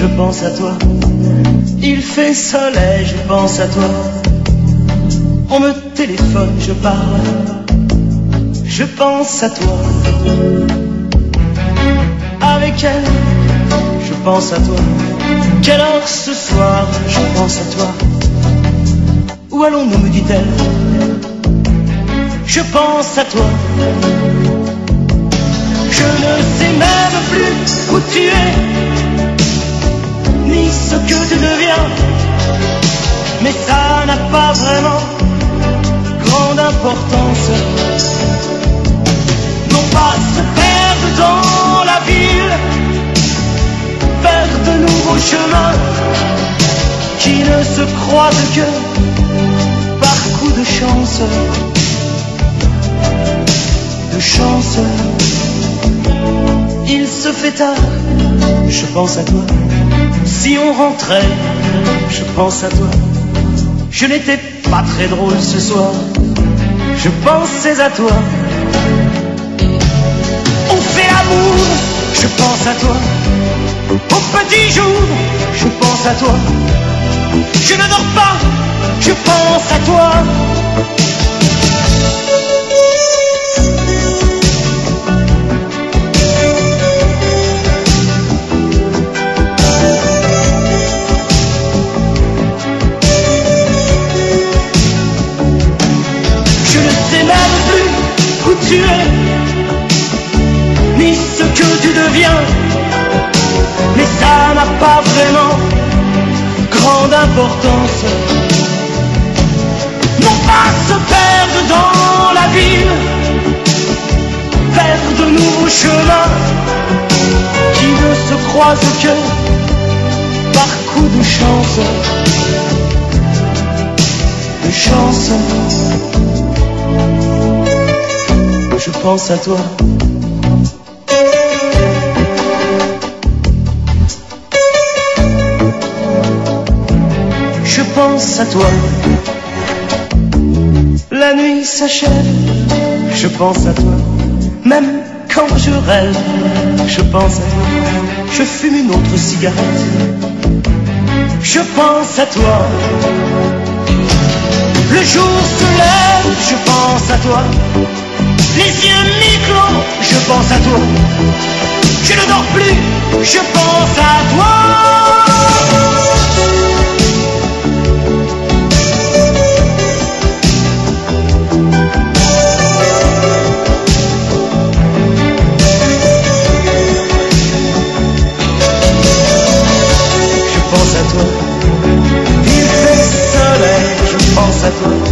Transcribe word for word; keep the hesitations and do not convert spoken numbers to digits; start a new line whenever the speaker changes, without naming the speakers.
je pense à toi. Il fait soleil, je pense à toi. On me téléphone, je parle, je pense à toi. Avec elle, je pense à toi. Quelle heure ce soir, je pense à toi. Où allons-nous, me dit-elle, je pense à toi. Je ne sais même plus où tu es, ni ce que tu deviens, mais ça n'a pas vraiment grande importance. Non pas se perdre dans la ville, faire de nouveaux chemins qui ne se croisent que par coup de chance, de chance. Il se fait tard, je pense à toi. Si on rentrait, je pense à toi. Je n'étais pas très drôle ce soir, je pensais à toi. On fait l'amour, je pense à toi. Au petit jour, je pense à toi. Je ne dors pas, je pense à toi. Tu es, ni ce que tu deviens, mais ça n'a pas vraiment grande importance. Non pas se perdre dans la ville, faire de nouveaux chemins qui ne se croisent que par coup de chance, de chance. Je pense à toi. Je pense à toi. La nuit s'achève, je pense à toi. Même quand je rêve, je pense à toi. Je fume une autre cigarette, je pense à toi. Le jour se lève, je pense à toi. Les yeux mi-clos, je pense à toi. Je ne dors plus, je pense à toi. Je pense à toi. Il fait soleil, je pense à toi.